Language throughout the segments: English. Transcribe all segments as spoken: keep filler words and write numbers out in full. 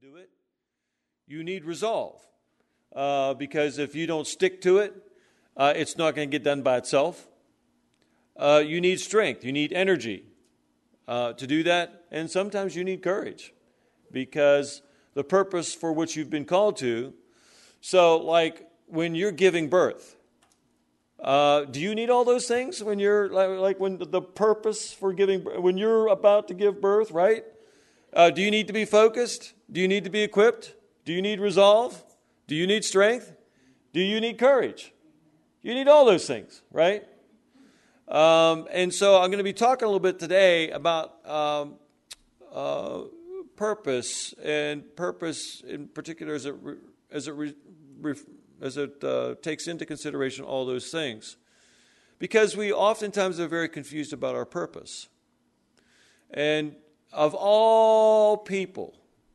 do it, you need resolve. Uh, because if you don't stick to it, uh, it's not going to get done by itself. Uh, you need strength. You need energy uh, to do that. And sometimes you need courage because the purpose for which you've been called to. So like when you're giving birth, uh, do you need all those things when you're like, like when the, the purpose for giving, when you're about to give birth, right? Uh, do you need to be focused? Do you need to be equipped? Do you need resolve? Do you need strength? Do you need courage? You need all those things, right? Um, and so I'm going to be talking a little bit today about um, uh, purpose, and purpose in particular as it re, as it re, re, as it uh, takes into consideration all those things, because we oftentimes are very confused about our purpose. And of all people,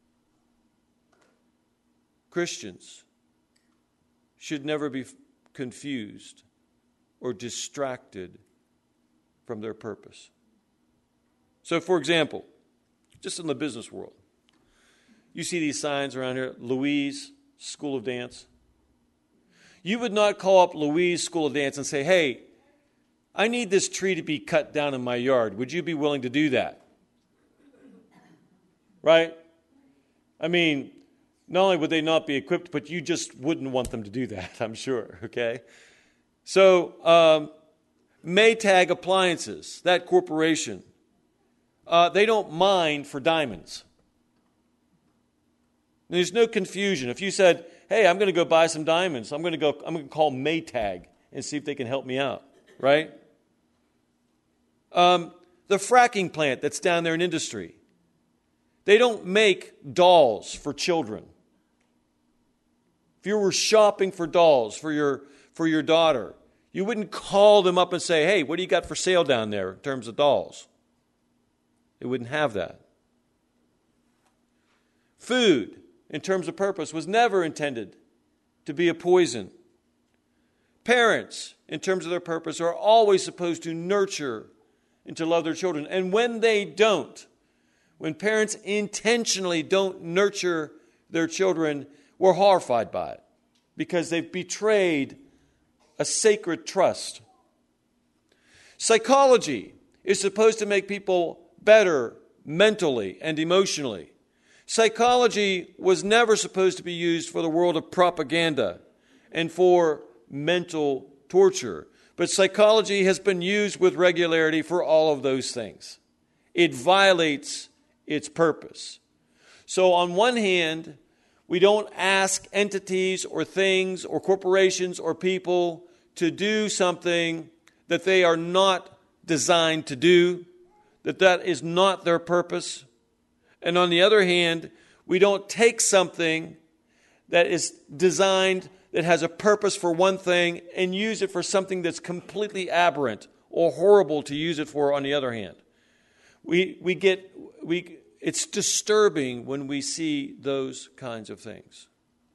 Christians should never be confused or distracted from their purpose. So, for example, just in the business world, you see these signs around here, Louise School of Dance. You would not call up Louise School of Dance and say, hey, I need this tree to be cut down in my yard. Would you be willing to do that? Right? I mean, not only would they not be equipped, but you just wouldn't want them to do that, I'm sure, okay? So, um, Maytag Appliances, that corporation, uh, they don't mine for diamonds. There's no confusion. If you said, hey, I'm going to go buy some diamonds, I'm going to go, I'm going to call Maytag and see if they can help me out, right? Um, the fracking plant that's down there in industry, they don't make dolls for children. If you were shopping for dolls for your for your daughter, you wouldn't call them up and say, hey, what do you got for sale down there in terms of dolls? It wouldn't have that. Food, in terms of purpose, was never intended to be a poison. Parents, in terms of their purpose, are always supposed to nurture and to love their children. And when they don't, when parents intentionally don't nurture their children, we're horrified by it because they've betrayed a sacred trust. Psychology is supposed to make people better mentally and emotionally. Psychology was never supposed to be used for the world of propaganda and for mental torture. But psychology has been used with regularity for all of those things. It violates its purpose. So on one hand, we don't ask entities or things or corporations or people to do something that they are not designed to do, that that is not their purpose. And on the other hand, we don't take something that is designed, that has a purpose for one thing, and use it for something that's completely aberrant or horrible to use it for on the other hand. We we get we it's disturbing when we see those kinds of things.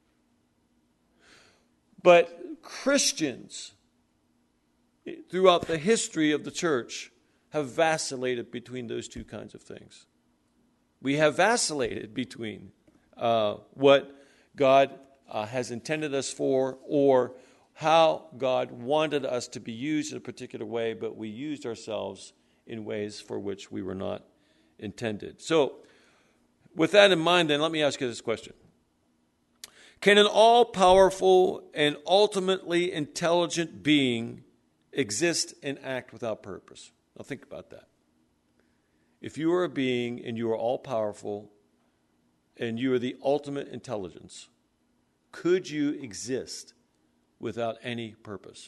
But Christians throughout the history of the church have vacillated between those two kinds of things. We have vacillated between uh, what God uh, has intended us for, or how God wanted us to be used in a particular way, but we used ourselves in ways for which we were not intended. So, with that in mind, then, let me ask you this question. Can an all-powerful and ultimately intelligent being exist and act without purpose? Now think about that. If you are a being and you are all-powerful and you are the ultimate intelligence, could you exist without any purpose?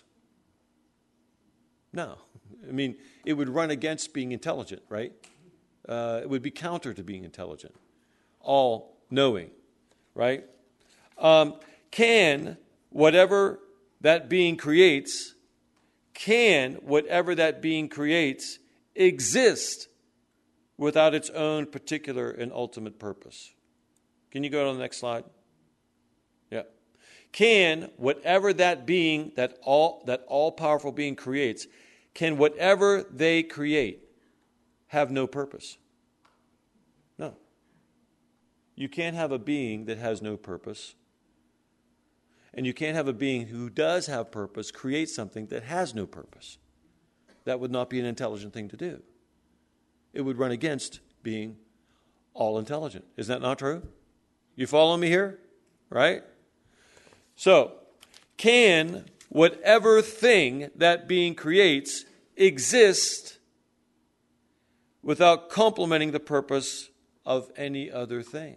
No. I mean, it would run against being intelligent, right? Uh, it would be counter to being intelligent. All-knowing, right? Um, can whatever that being creates, can whatever that being creates exist without its own particular and ultimate purpose? Can you go to the next slide? Yeah. Can whatever that being, that all that all-powerful being creates, can whatever they create have no purpose? No. You can't have a being that has no purpose. And you can't have a being who does have purpose create something that has no purpose. That would not be an intelligent thing to do. It would run against being all intelligent. Is that not true? You follow me here? Right? So, can whatever thing that being creates exist without complementing the purpose of any other thing?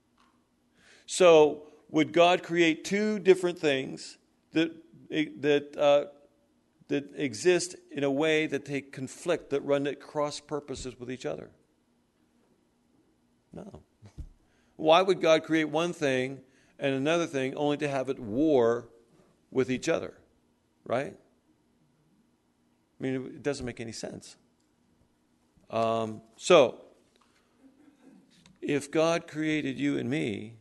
So, would God create two different things that that uh, that exist in a way that they conflict, that run at cross purposes with each other? No. Why would God create one thing and another thing only to have it war with each other? Right? I mean, it doesn't make any sense. Um, so, if God created you and me,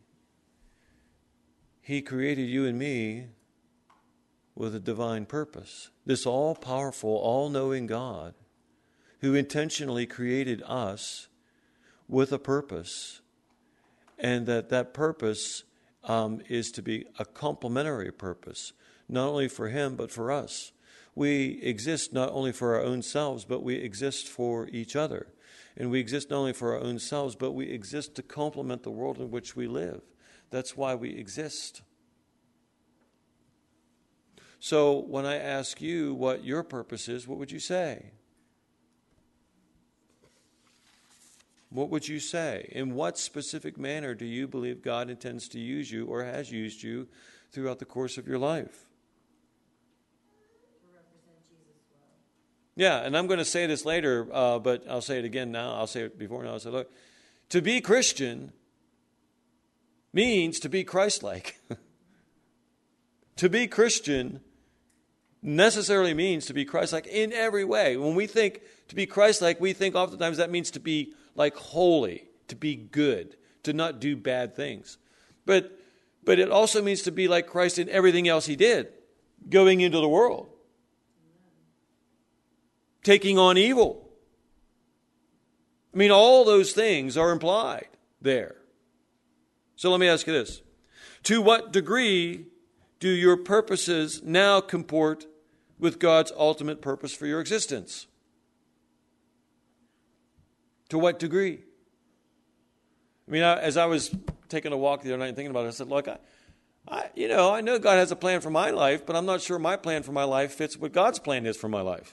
He created you and me with a divine purpose. This all-powerful, all-knowing God who intentionally created us with a purpose, and that that purpose um, is to be a complementary purpose, not only for Him but for us. We exist not only for our own selves, but we exist for each other. And we exist not only for our own selves, but we exist to complement the world in which we live. That's why we exist. So when I ask you what your purpose is, what would you say? What would you say? In what specific manner do you believe God intends to use you or has used you throughout the course of your life? To represent Jesus well. Yeah, and I'm going to say this later, uh, but I'll say it again now. I'll say it before now. I'll say, look, to be Christian means to be Christ-like. To be Christian necessarily means to be Christ-like in every way. When we think to be Christ-like, we think oftentimes that means to be like holy, to be good, to not do bad things. But but it also means to be like Christ in everything else He did, going into the world, taking on evil. I mean, all those things are implied there. So let me ask you this. To what degree do your purposes now comport with God's ultimate purpose for your existence? To what degree? I mean, I, as I was taking a walk the other night and thinking about it, I said, look, I, I, you know, I know God has a plan for my life, but I'm not sure my plan for my life fits what God's plan is for my life.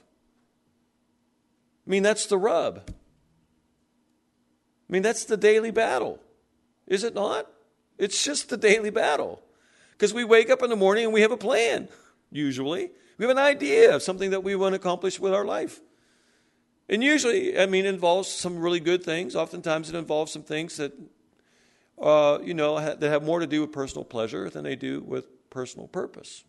I mean, that's the rub. I mean, that's the daily battle. Is it not? It's just the daily battle. Because we wake up in the morning and we have a plan, usually. We have an idea of something that we want to accomplish with our life. And usually, I mean, it involves some really good things. Oftentimes it involves some things that, uh, you know, ha- that have more to do with personal pleasure than they do with personal purpose.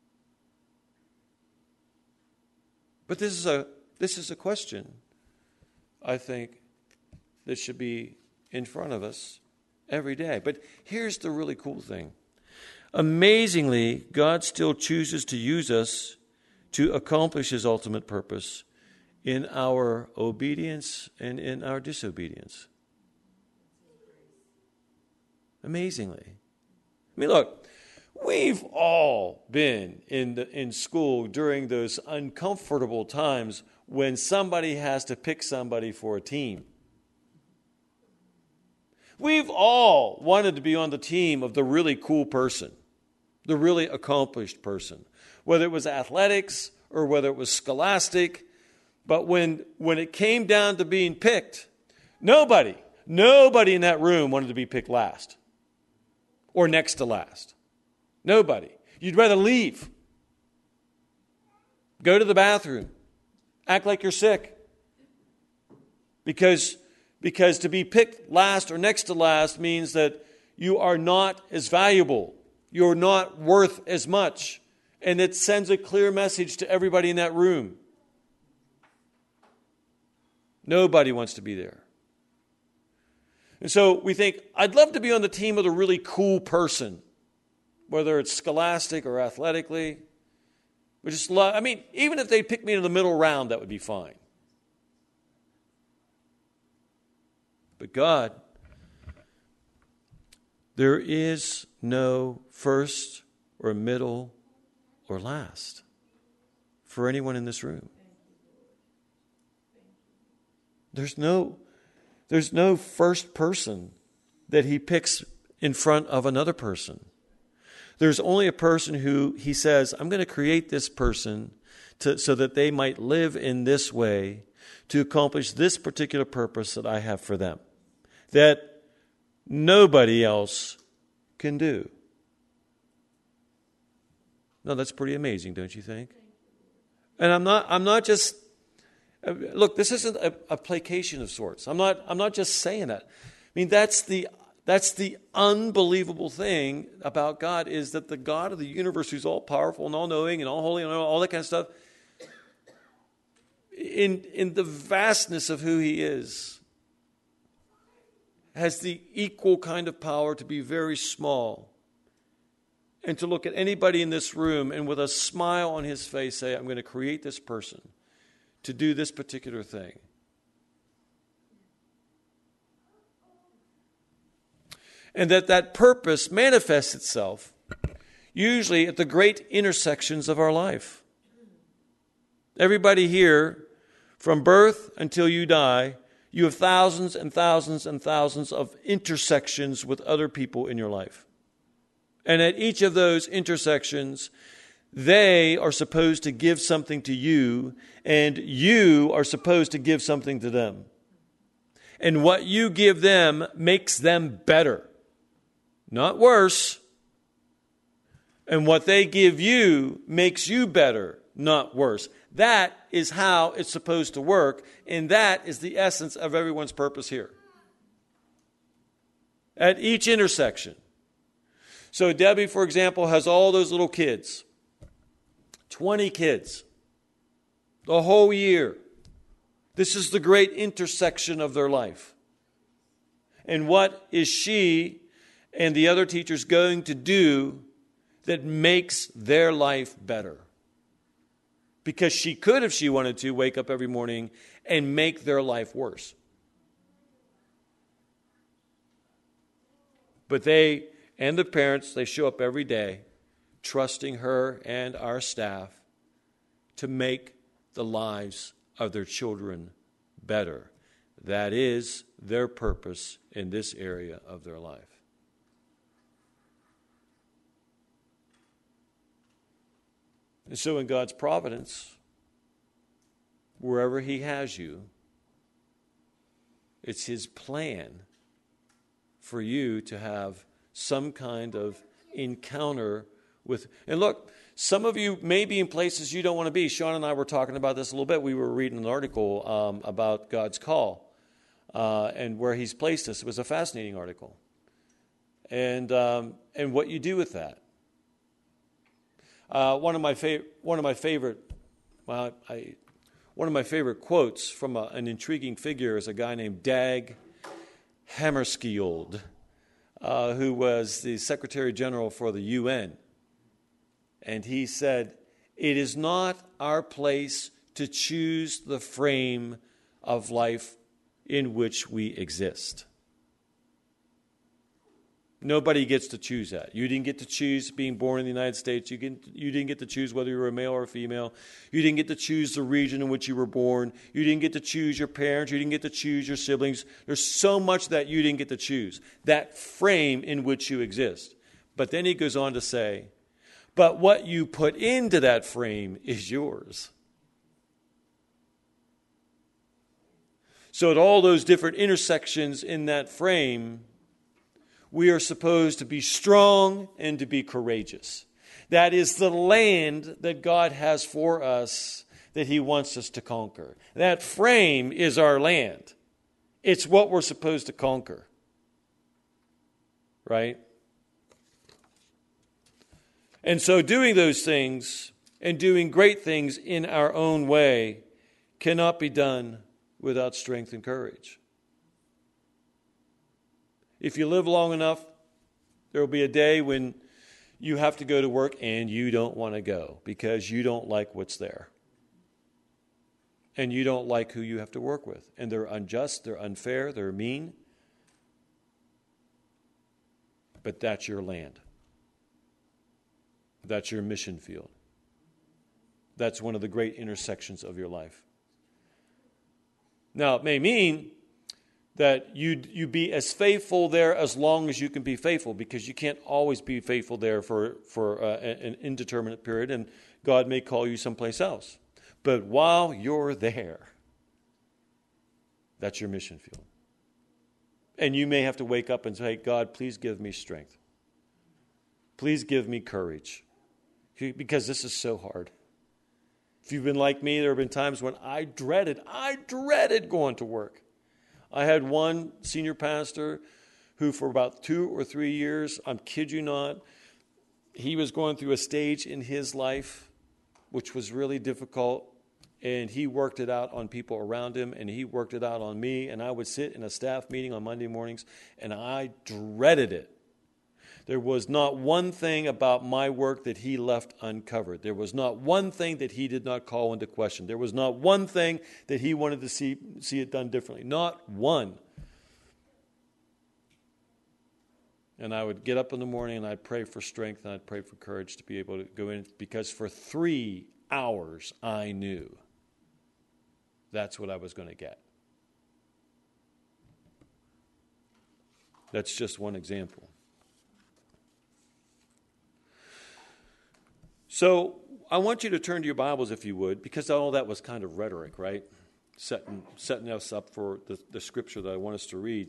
But this is a this is a question, I think, that should be in front of us every day. But here's the really cool thing. Amazingly, God still chooses to use us to accomplish His ultimate purpose in our obedience and in our disobedience. Amazingly. I mean, look, we've all been in the, in school during those uncomfortable times when somebody has to pick somebody for a team. We've all wanted to be on the team of the really cool person, the really accomplished person, whether it was athletics or whether it was scholastic. But when, when it came down to being picked, nobody, nobody in that room wanted to be picked last or next to last. Nobody. You'd rather leave. Go to the bathroom. Act like you're sick. Because, because to be picked last or next to last means that you are not as valuable. You're not worth as much. And it sends a clear message to everybody in that room. Nobody wants to be there. And so we think, I'd love to be on the team of the really cool person, whether it's scholastic or athletically. We just love, I mean, even if they pick me in the middle round, that would be fine. But God, There is no first or middle or last for anyone in this room. There's no, there's no first person that he picks in front of another person. There's only a person who he says, I'm going to create this person to, so that they might live in this way to accomplish this particular purpose that I have for them, that nobody else can do. No, that's pretty amazing, don't you think? And I'm not, I'm not just, look, this isn't a, a placation of sorts. I'm not, I'm not just saying that. I mean, that's the That's the unbelievable thing about God, is that the God of the universe, who's all powerful and all knowing and all holy and all that kind of stuff, in, in the vastness of who he is, has the equal kind of power to be very small and to look at anybody in this room and with a smile on his face say, I'm going to create this person to do this particular thing. And that that purpose manifests itself usually at the great intersections of our life. Everybody here, from birth until you die, you have thousands and thousands and thousands of intersections with other people in your life. And at each of those intersections, they are supposed to give something to you, and you are supposed to give something to them. And what you give them makes them better, not worse. And what they give you makes you better, not worse. That is how it's supposed to work, and that is the essence of everyone's purpose here. At each intersection. So Debbie, for example, has all those little kids. twenty kids. The whole year. This is the great intersection of their life. And what is she and the other teachers going to do that makes their life better? Because she could, if she wanted to, wake up every morning and make their life worse. But they and the parents, they show up every day trusting her and our staff to make the lives of their children better. That is their purpose in this area of their life. And so in God's providence, wherever he has you, it's his plan for you to have some kind of encounter with. And look, some of you may be in places you don't want to be. Sean and I were talking about this a little bit. We were reading an article um, about God's call uh, and where he's placed us. It was a fascinating article. And um, and what you do with that. Uh, one of my favorite, one of my favorite, well, I, one of my favorite quotes from a, an intriguing figure is a guy named Dag Hammarskjöld, uh, who was the Secretary General for the U N. And he said, "It is not our place to choose the frame of life in which we exist." Nobody gets to choose that. You didn't get to choose being born in the United States. You, can, you didn't get to choose whether you were a male or a female. You didn't get to choose the region in which you were born. You didn't get to choose your parents. You didn't get to choose your siblings. There's so much that you didn't get to choose. That frame in which you exist. But then he goes on to say, but what you put into that frame is yours. So at all those different intersections in that frame, we are supposed to be strong and to be courageous. That is the land that God has for us that he wants us to conquer. That frame is our land. It's what we're supposed to conquer. Right? And so doing those things and doing great things in our own way cannot be done without strength and courage. If you live long enough, there will be a day when you have to go to work and you don't want to go because you don't like what's there. And you don't like who you have to work with. And they're unjust, they're unfair, they're mean. but that's your land. That's your mission field. That's one of the great intersections of your life. Now, it may mean that you you be as faithful there as long as you can be faithful, because you can't always be faithful there for, for uh, an indeterminate period, and God may call you someplace else. But while you're there, that's your mission field. And you may have to wake up and say, God, please give me strength. Please give me courage, because this is so hard. If you've been like me, there have been times when I dreaded, I dreaded going to work. I had one senior pastor who for about two or three years, I'm kid you not, he was going through a stage in his life which was really difficult, and he worked it out on people around him, and he worked it out on me, and I would sit in a staff meeting on Monday mornings, and I dreaded it. There was not one thing about my work that he left uncovered. There was not one thing that he did not call into question. There was not one thing that he wanted to see, see it done differently. Not one. And I would get up in the morning and I'd pray for strength and I'd pray for courage to be able to go in, because for three hours I knew that's what I was going to get. That's just one example. So I want you to turn to your Bibles, if you would, because all that was kind of rhetoric, right? Setting, setting us up for the, the scripture that I want us to read.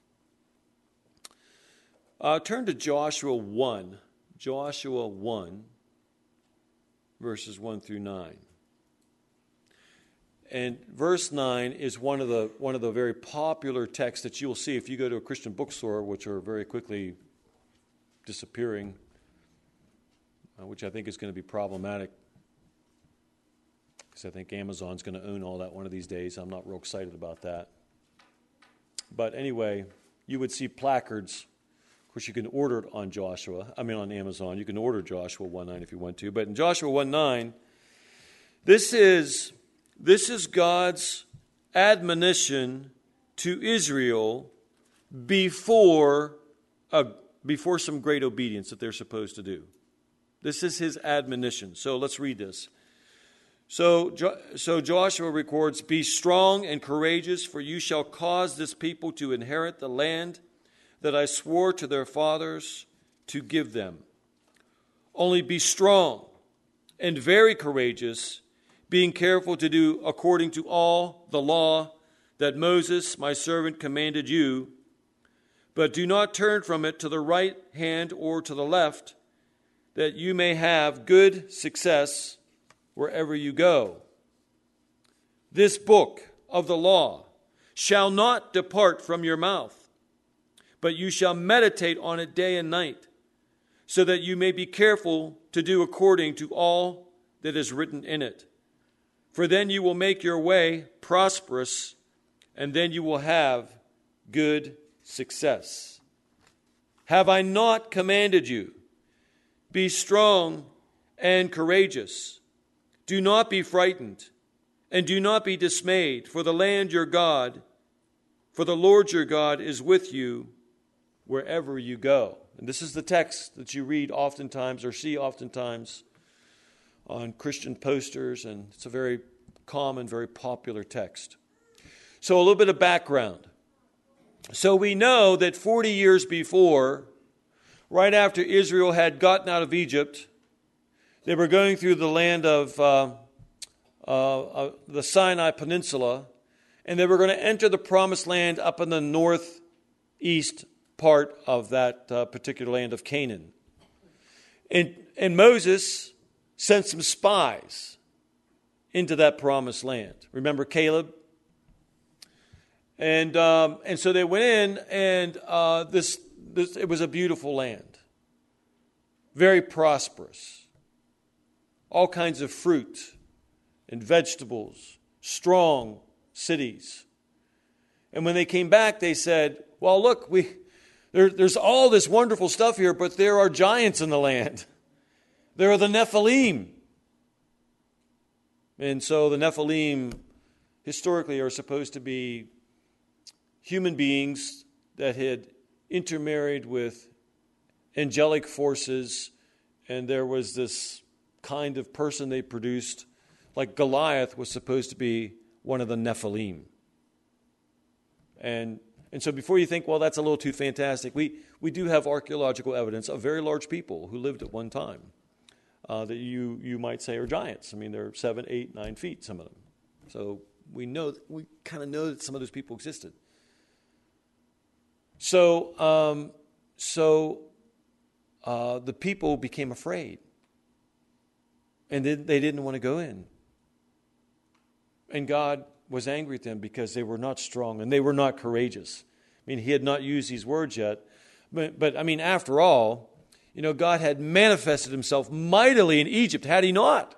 Uh, turn to Joshua one. Joshua one, verses one through nine. And verse nine is one of the one of the very popular texts that you will see if you go to a Christian bookstore, which are very quickly disappearing, uh, which I think is going to be problematic, because I think Amazon's going to own all that one of these days. I'm not real excited about that. But anyway, you would see placards. Of course, you can order it on Joshua. I mean, on Amazon. You can order Joshua one nine if you want to. But in Joshua one nine, this is this is God's admonition to Israel before a, before some great obedience that they're supposed to do. This is his admonition. So let's read this. So, so Joshua records, "Be strong and courageous, for you shall cause this people to inherit the land that I swore to their fathers to give them. Only be strong and very courageous, being careful to do according to all the law that Moses, my servant, commanded you. But do not turn from it to the right hand or to the left, that you may have good success wherever you go. This book of the law shall not depart from your mouth, but you shall meditate on it day and night, so that you may be careful to do according to all that is written in it. For then you will make your way prosperous, and then you will have good success. Have I not commanded you? Be strong and courageous. Do not be frightened, and do not be dismayed, for the land your God, for the Lord your God is with you wherever you go." And this is the text that you read oftentimes or see oftentimes on Christian posters, and it's a very common, very popular text. So a little bit of background. So we know that forty years before, right after Israel had gotten out of Egypt, they were going through the land of uh, uh, uh, the Sinai Peninsula, and they were going to enter the promised land up in the northeast part of that uh, particular land of Canaan. And, and Moses sent some spies into that promised land. Remember Caleb? And um, and so they went in, and uh, this, this it was a beautiful land, very prosperous, all kinds of fruit and vegetables, strong cities. And when they came back, they said, "Well, look, we there, there's all this wonderful stuff here, but there are giants in the land. There are the Nephilim." And so the Nephilim historically are supposed to be human beings that had intermarried with angelic forces, and there was this kind of person they produced, like Goliath was supposed to be one of the Nephilim. And and so before you think, well, that's a little too fantastic, we, we do have archaeological evidence of very large people who lived at one time uh, that you, you might say are giants. I mean, they're seven, eight, nine feet, some of them. So we know, we kind of know that some of those people existed. So, um, so uh, the people became afraid, and they, they didn't want to go in. And God was angry at them because they were not strong and they were not courageous. I mean, he had not used these words yet. But, but I mean, after all, you know, God had manifested himself mightily in Egypt, had he not?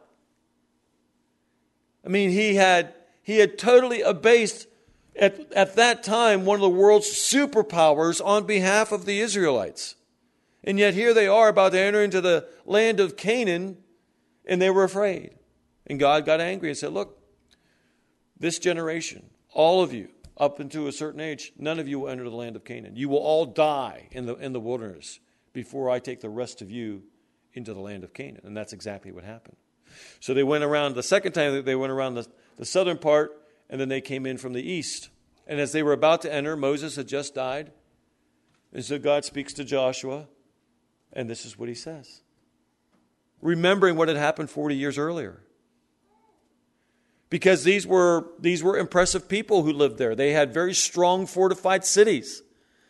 I mean, he had he had totally abased, at, at that time, one of the world's superpowers on behalf of the Israelites. And yet here they are about to enter into the land of Canaan, and they were afraid. And God got angry and said, look, this generation, all of you, up into a certain age, none of you will enter the land of Canaan. You will all die in the in the wilderness before I take the rest of you into the land of Canaan. And that's exactly what happened. So they went around, the second time they went around the, the southern part, and then they came in from the east. And as they were about to enter, Moses had just died. And so God speaks to Joshua, and this is what he says. Remembering what had happened forty years earlier. Because these were these were impressive people who lived there. They had very strong fortified cities.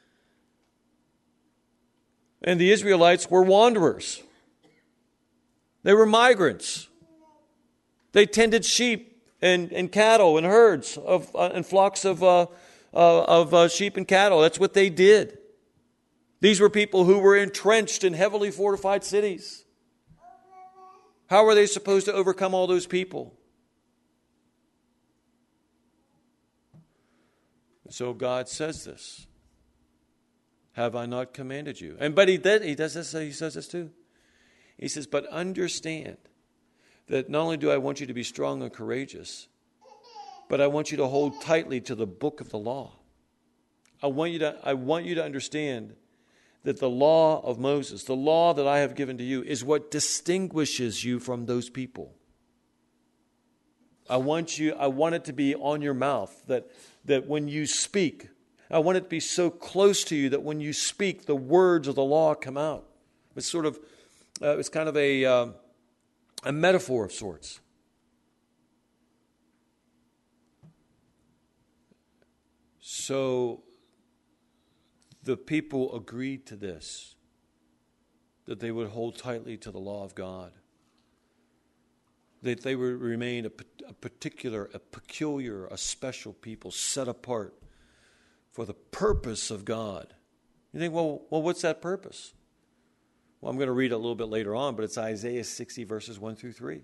And the Israelites were wanderers. They were migrants. They tended sheep and, and cattle and herds of uh, and flocks of uh, uh, of uh, sheep and cattle. That's what they did. These were people who were entrenched in heavily fortified cities. How were they supposed to overcome all those people? So God says this. Have I not commanded you? And but he did, he does this, he says this too. He says, but understand that not only do I want you to be strong and courageous, but I want you to hold tightly to the book of the law. I want you to, I want you to understand that the law of Moses, the law that I have given to you, is what distinguishes you from those people. I want you, I want it to be on your mouth, that, that when you speak, I want it to be so close to you that when you speak, the words of the law come out. It's sort of, uh, it's kind of a, uh, a metaphor of sorts. So the people agreed to this, that they would hold tightly to the law of God. That they would remain a, a particular, a peculiar, a special people set apart for the purpose of God. You think, well, well, what's that purpose? Well, I'm going to read it a little bit later on, but it's Isaiah sixty, verses one through three.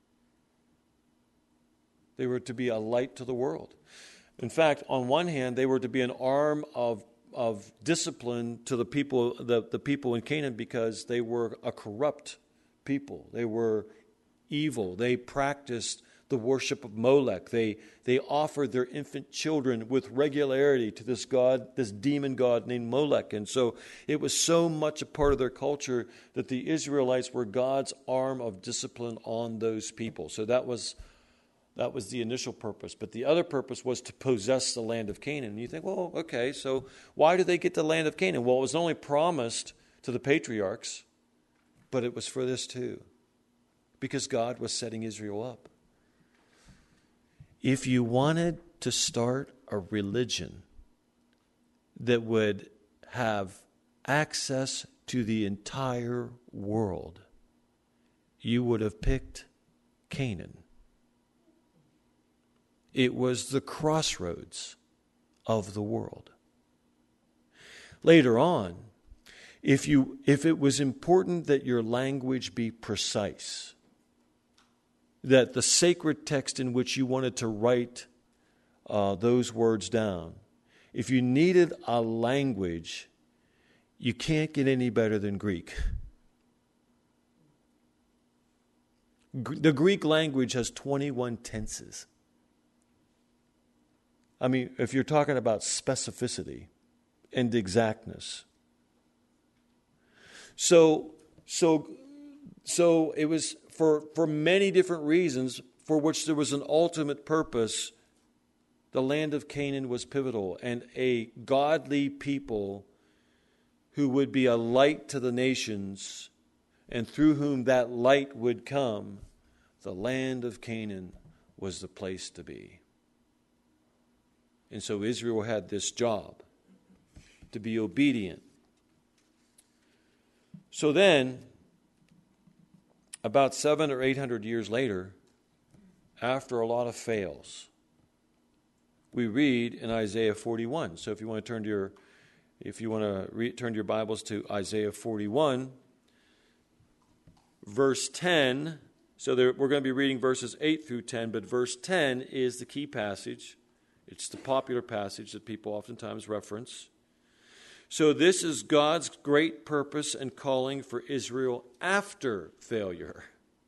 They were to be a light to the world. In fact, on one hand, they were to be an arm of, of discipline to the people, the, the people in Canaan, because they were a corrupt people. They were evil. They practiced the worship of Molech. They they offered their infant children with regularity to this god, this demon god named Molech. And so it was so much a part of their culture that the Israelites were God's arm of discipline on those people. So that was that was the initial purpose. But the other purpose was to possess the land of Canaan. And you think, well, okay, so why did they get the land of Canaan? Well, it was only promised to the patriarchs, but it was for this too. Because God was setting Israel up. If you wanted to start a religion that would have access to the entire world, you would have picked Canaan. It was the crossroads of the world. Later on, if you if it was important that your language be precise, that the sacred text in which you wanted to write uh, those words down, if you needed a language, you can't get any better than Greek. G- the Greek language has twenty-one tenses. I mean, if you're talking about specificity and exactness. So, so, so it was for, for many different reasons for which there was an ultimate purpose. The land of Canaan was pivotal, and a godly people who would be a light to the nations, and through whom that light would come, the land of Canaan was the place to be. And so Israel had this job, to be obedient. So then, about seven or eight hundred years later, after a lot of fails, we read in Isaiah forty-one. So if you want to turn to your, if you want to re- turn to your Bibles to Isaiah forty-one, verse ten. So there, we're going to be reading verses eight through ten, but verse ten is the key passage. It's the popular passage that people oftentimes reference. So this is God's great purpose and calling for Israel after failure.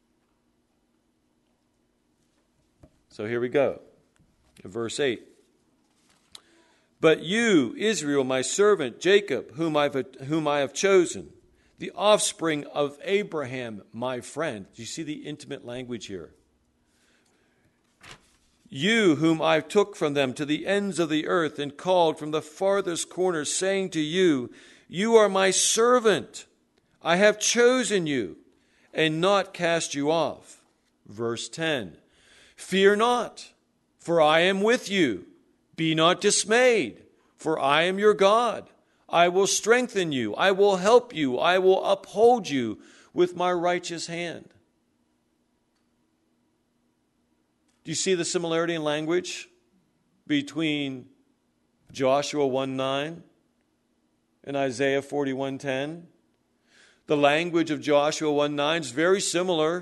So here we go. Verse eight. But you, Israel, my servant, Jacob, whom, I've, whom I have chosen, the offspring of Abraham, my friend. Do you see the intimate language here? You, whom I took from them to the ends of the earth and called from the farthest corners, saying to you, you are my servant. I have chosen you and not cast you off. Verse ten. Fear not, for I am with you. Be not dismayed, for I am your God. I will strengthen you. I will help you. I will uphold you with my righteous hand. Do you see the similarity in language between Joshua one nine and Isaiah forty-one ten? The language of Joshua one nine is very similar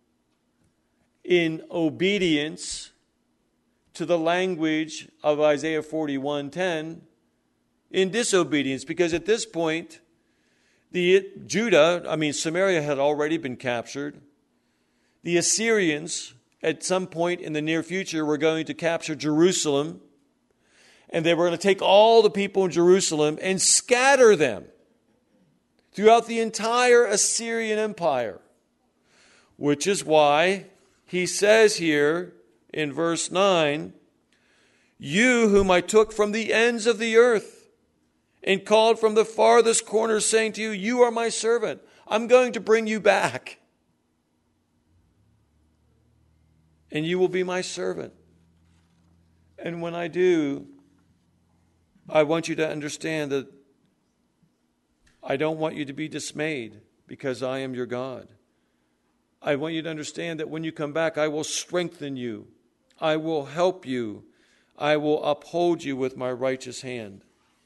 in obedience to the language of Isaiah forty-one ten in disobedience, because at this point, the Judah, I mean Samaria, had already been captured. The Assyrians, at some point in the near future, were going to capture Jerusalem, and they were going to take all the people in Jerusalem and scatter them throughout the entire Assyrian Empire, which is why he says here in verse nine, you whom I took from the ends of the earth and called from the farthest corners, saying to you, you are my servant. I'm going to bring you back, and you will be my servant. And when I do, I want you to understand that I don't want you to be dismayed, because I am your God. I want you to understand that when you come back, I will strengthen you. I will help you. I will uphold you with my righteous hand.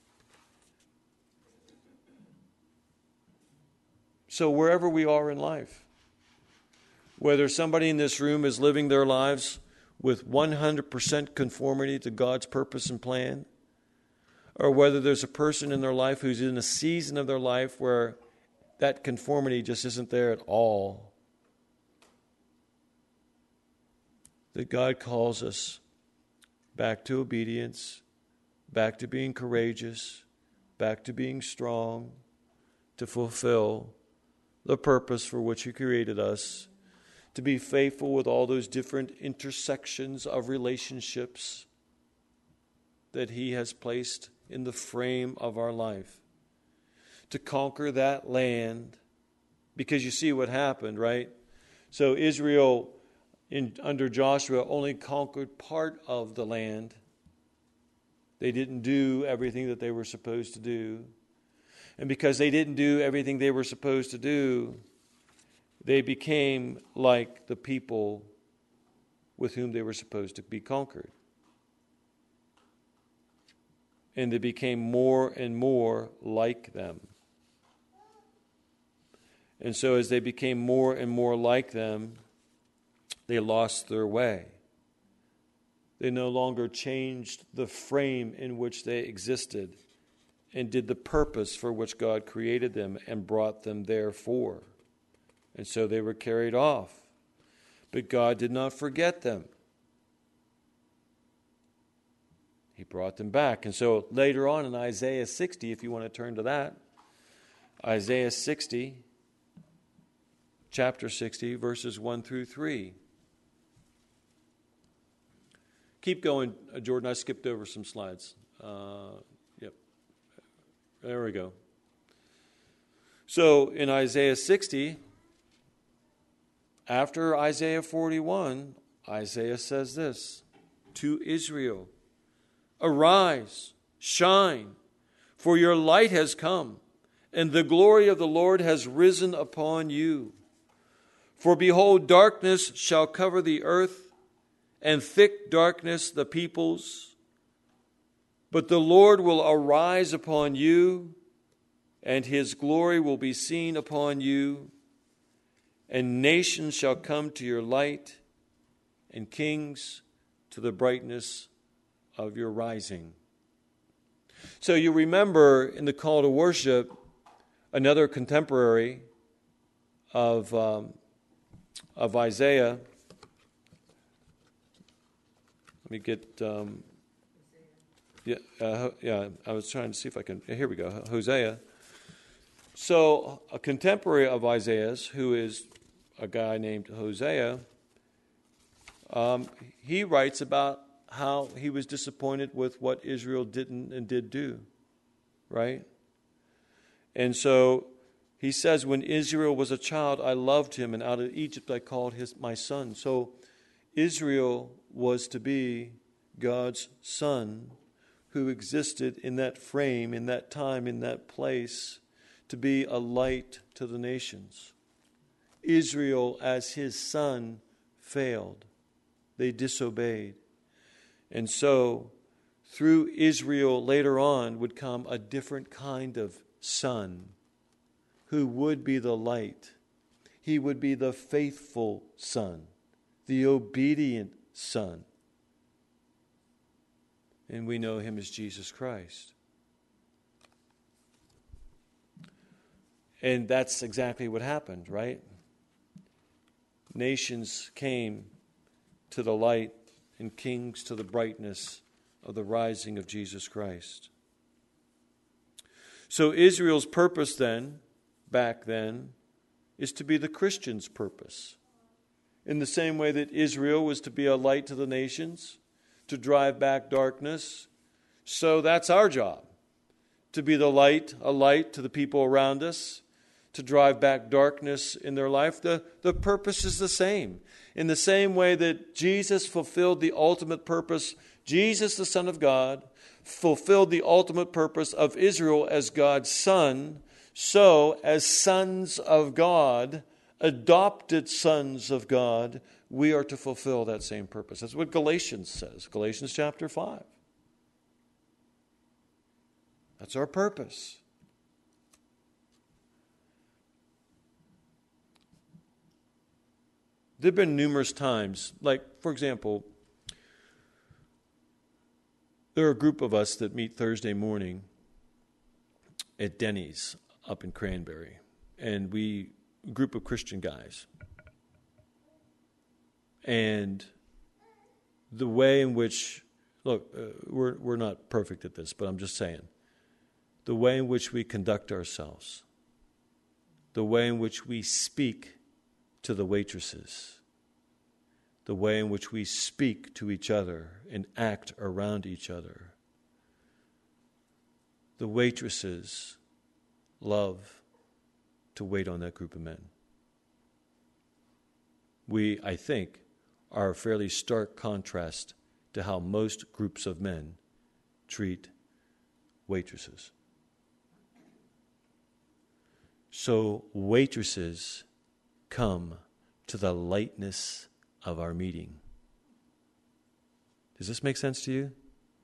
So wherever we are in life, whether somebody in this room is living their lives with one hundred percent conformity to God's purpose and plan, or whether there's a person in their life who's in a season of their life where that conformity just isn't there at all, that God calls us back to obedience, back to being courageous, back to being strong, to fulfill the purpose for which He created us, to be faithful with all those different intersections of relationships that He has placed in the frame of our life, to conquer that land. Because you see what happened, right? So Israel, in, under Joshua, only conquered part of the land. They didn't do everything that they were supposed to do. And because they didn't do everything they were supposed to do, they became like the people with whom they were supposed to be conquered. And they became more and more like them. And so as they became more and more like them, they lost their way. They no longer changed the frame in which they existed and did the purpose for which God created them and brought them there for. And so they were carried off. But God did not forget them. He brought them back. And so later on in Isaiah sixty, if you want to turn to that, Isaiah sixty, chapter sixty, verses one through three. Keep going, uh, Jordan. I skipped over some slides. Uh, yep. There we go. So in Isaiah sixty, after Isaiah forty-one, Isaiah says this to Israel, "Arise, shine, for your light has come, and the glory of the Lord has risen upon you. For behold, darkness shall cover the earth, and thick darkness the peoples. But the Lord will arise upon you, and his glory will be seen upon you. And nations shall come to your light, and kings to the brightness of your rising." So you remember in the call to worship, another contemporary of um, of Isaiah. Let me get. Um, yeah, uh, yeah. I was trying to see if I can. Here we go. Hosea. So a contemporary of Isaiah's, who is a guy named Hosea, um, he writes about how he was disappointed with what Israel didn't and did do, right? And so he says, "When Israel was a child, I loved him, and out of Egypt I called his my son." So Israel was to be God's son who existed in that frame, in that time, in that place, to be a light to the nations. Israel, as his son, failed. They disobeyed. And so, through Israel later on would come a different kind of son who would be the light. He would be the faithful son, the obedient son. And we know him as Jesus Christ. And that's exactly what happened, right? Nations came to the light, and kings to the brightness of the rising of Jesus Christ. So Israel's purpose then, back then, is to be the Christian's purpose. In the same way that Israel was to be a light to the nations, to drive back darkness, so that's our job, to be the light, a light to the people around us, to drive back darkness in their life. The, the purpose is the same. In the same way that Jesus fulfilled the ultimate purpose, Jesus, the Son of God, fulfilled the ultimate purpose of Israel as God's son, so as sons of God, adopted sons of God, we are to fulfill that same purpose. That's what Galatians says, Galatians chapter five. That's our purpose. There have been numerous times, like, for example, there are a group of us that meet Thursday morning at Denny's up in Cranberry. And we, a group of Christian guys. And the way in which, look, uh, we're, we're not perfect at this, but I'm just saying, the way in which we conduct ourselves, the way in which we speak to the waitresses, the way in which we speak to each other and act around each other. The waitresses love to wait on that group of men. We, I think, are a fairly stark contrast to how most groups of men treat waitresses. So waitresses come to the lightness of our meeting. Does this make sense to you?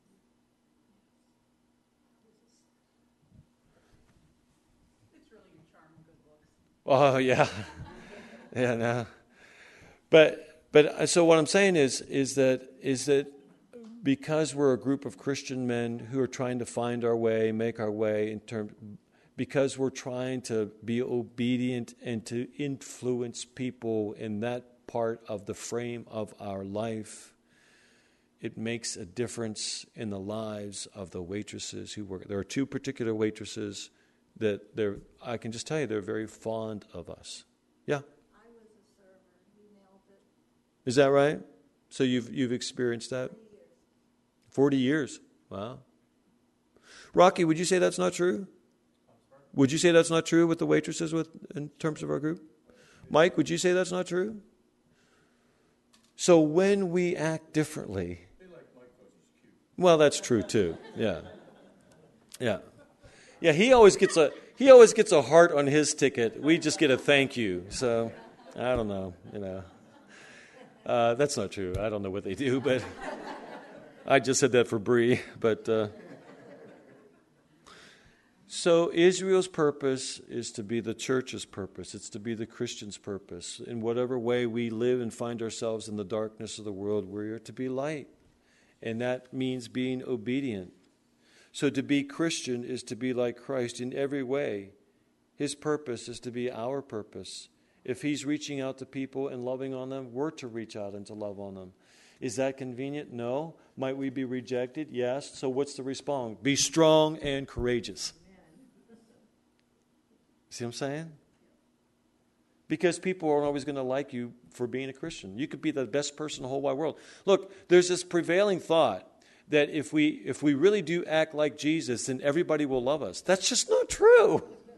It's really your charm and good looks. Oh, yeah. Yeah, no. But but so what I'm saying is is that is that because we're a group of Christian men who are trying to find our way, make our way in terms because we're trying to be obedient and to influence people in that part of the frame of our life, it makes a difference in the lives of the waitresses who work. There are two particular waitresses that they're, I can just tell you, they're very fond of us. Yeah? I was a server. You nailed it. Is that right? So you've you've experienced that? Forty years. Wow. Rocky, would you say that's not true? Would you say that's not true with the waitresses with in terms of our group? Mike, would you say that's not true? So when we act differently, well, that's true too. Yeah, yeah, yeah. He always gets a he always gets a heart on his ticket. We just get a thank you. So I don't know. You know, uh, that's not true. I don't know what they do, but I just said that for Bree. But uh, so Israel's purpose is to be the church's purpose. It's to be the Christian's purpose. In whatever way we live and find ourselves in the darkness of the world, we are to be light. And that means being obedient. So to be Christian is to be like Christ in every way. His purpose is to be our purpose. If he's reaching out to people and loving on them, we're to reach out and to love on them. Is that convenient? No. Might we be rejected? Yes. So what's the response? Be strong and courageous. See what I'm saying? Because people aren't always going to like you for being a Christian. You could be the best person in the whole wide world. Look, there's this prevailing thought that if we if we really do act like Jesus, then everybody will love us. That's just not true.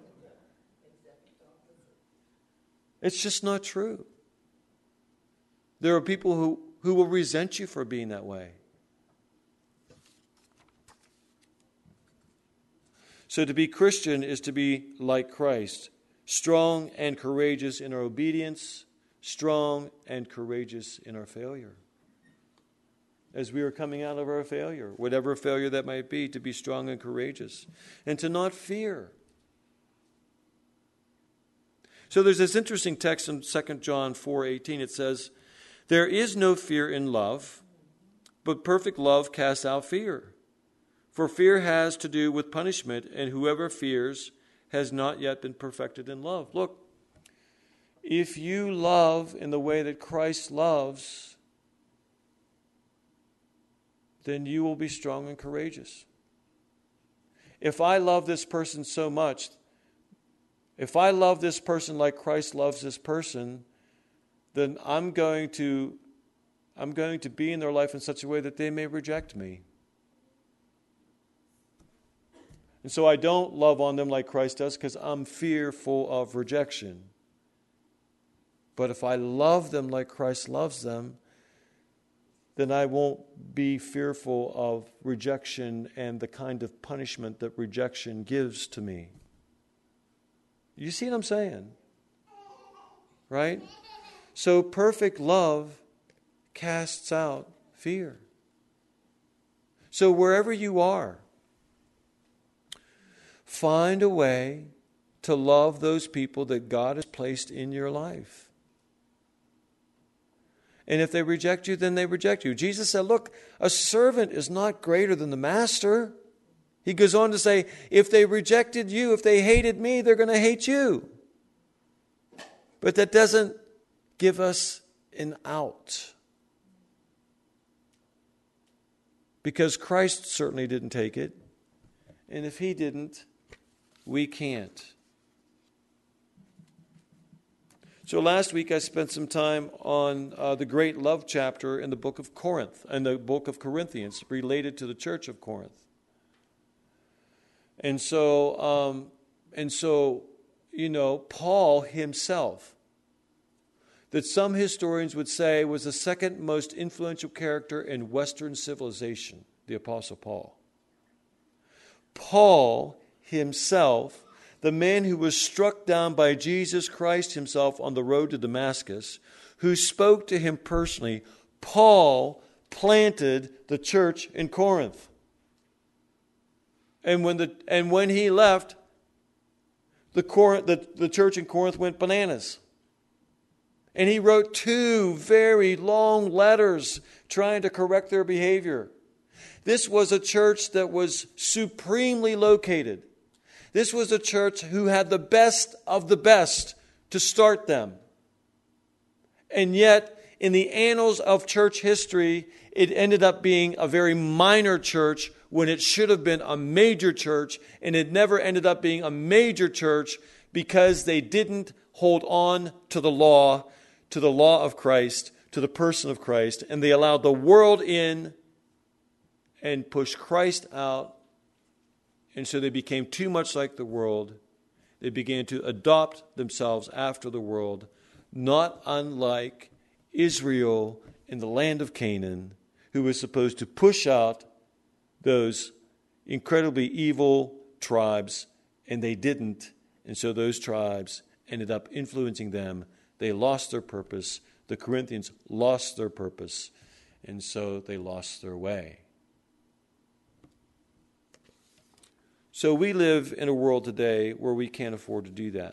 It's just not true. There are people who, who will resent you for being that way. So to be Christian is to be like Christ. Strong and courageous in our obedience, strong and courageous in our failure. As we are coming out of our failure, whatever failure that might be, to be strong and courageous, and to not fear. So there's this interesting text in Second John four eighteen. It says, "There is no fear in love, but perfect love casts out fear. For fear has to do with punishment, and whoever fears has not yet been perfected in love." Look, if you love in the way that Christ loves, then you will be strong and courageous. If I love this person so much, if I love this person like Christ loves this person, then I'm going to, I'm going to be in their life in such a way that they may reject me. And so I don't love on them like Christ does because I'm fearful of rejection. But if I love them like Christ loves them, then I won't be fearful of rejection and the kind of punishment that rejection gives to me. You see what I'm saying? Right? So perfect love casts out fear. So wherever you are, find a way to love those people that God has placed in your life. And if they reject you, then they reject you. Jesus said, look, a servant is not greater than the master. He goes on to say, if they rejected you, if they hated me, they're going to hate you. But that doesn't give us an out. Because Christ certainly didn't take it. And if he didn't, we can't. So last week I spent some time on uh, the great love chapter in the book of Corinth, in the book of Corinthians, related to the church of Corinth. And so, um, and so, you know, Paul himself, that some historians would say was the second most influential character in Western civilization, the Apostle Paul. Paul himself, the man who was struck down by Jesus Christ himself on the road to Damascus, who spoke to him personally, Paul planted the church in Corinth. And when the and when he left, the Corinth, the, the church in Corinth went bananas. And he wrote two very long letters trying to correct their behavior. This was a church that was supremely located. This was a church who had the best of the best to start them. And yet, in the annals of church history, it ended up being a very minor church when it should have been a major church, and it never ended up being a major church because they didn't hold on to the law, to the law of Christ, to the person of Christ, and they allowed the world in and pushed Christ out. And so they became too much like the world. They began to adopt themselves after the world, not unlike Israel in the land of Canaan, who was supposed to push out those incredibly evil tribes, and they didn't. And so those tribes ended up influencing them. They lost their purpose. The Corinthians lost their purpose, and so they lost their way. So we live in a world today where we can't afford to do that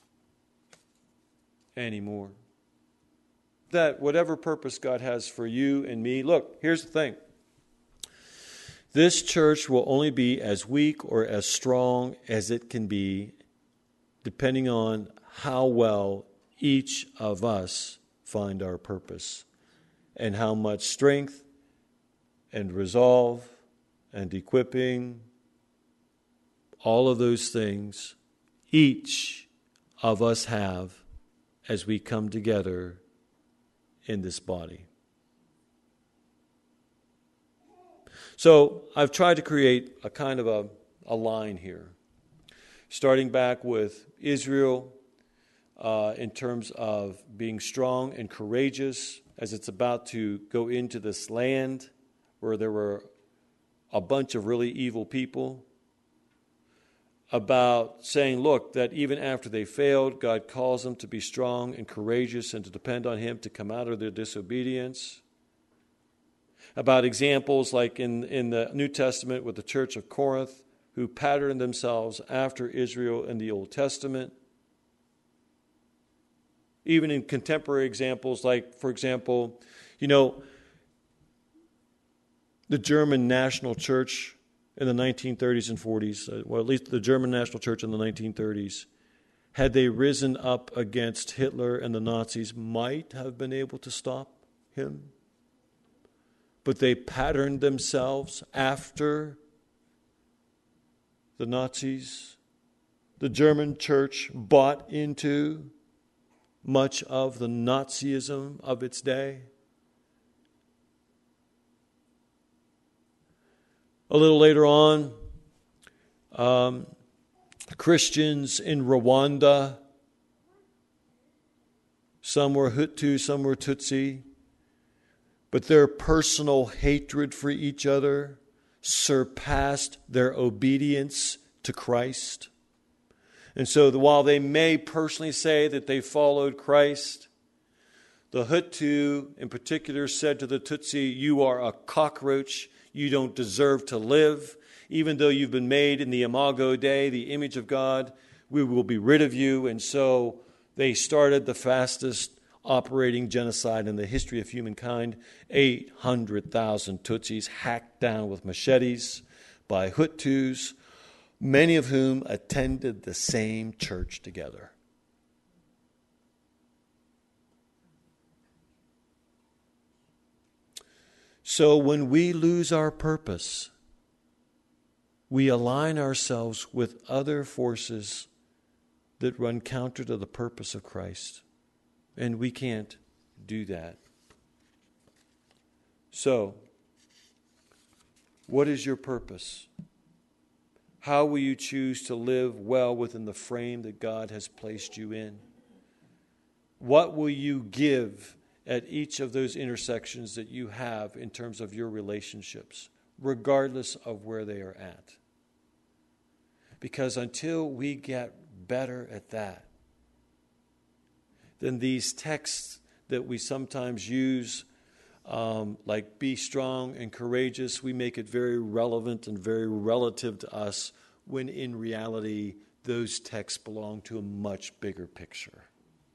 anymore. That whatever purpose God has for you and me, look, here's the thing. This church will only be as weak or as strong as it can be, depending on how well each of us find our purpose and how much strength and resolve and equipping, all of those things, each of us have as we come together in this body. So I've tried to create a kind of a, a line here, starting back with Israel uh, in terms of being strong and courageous as it's about to go into this land where there were a bunch of really evil people, about saying, look, that even after they failed, God calls them to be strong and courageous and to depend on Him to come out of their disobedience. About examples like in, in the New Testament with the church of Corinth, who patterned themselves after Israel in the Old Testament. Even in contemporary examples like, for example, you know, the German National Church in the nineteen thirties and forties, well, at least the German National Church in the nineteen thirties, had they risen up against Hitler and the Nazis, might have been able to stop him. But they patterned themselves after the Nazis. The German church bought into much of the Nazism of its day. A little later on, um, Christians in Rwanda, some were Hutu, some were Tutsi, but their personal hatred for each other surpassed their obedience to Christ. And so while they may personally say that they followed Christ, the Hutu in particular said to the Tutsi, "You are a cockroach. You don't deserve to live. Even though you've been made in the imago Dei, the image of God, we will be rid of you." And so they started the fastest operating genocide in the history of humankind. eight hundred thousand Tutsis hacked down with machetes by Hutus, many of whom attended the same church together. So when we lose our purpose, we align ourselves with other forces that run counter to the purpose of Christ. And we can't do that. So, what is your purpose? How will you choose to live well within the frame that God has placed you in? What will you give at each of those intersections that you have in terms of your relationships, regardless of where they are at? Because until we get better at that, then these texts that we sometimes use, um, like be strong and courageous, we make it very relevant and very relative to us, when in reality, those texts belong to a much bigger picture.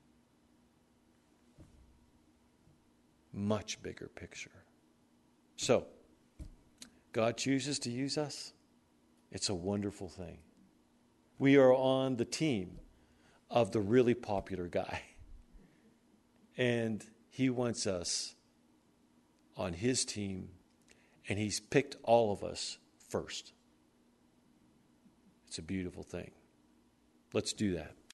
Much bigger picture. So, God chooses to use us. It's a wonderful thing. We are on the team of the really popular guy. And He wants us on His team. And He's picked all of us first. It's a beautiful thing. Let's do that.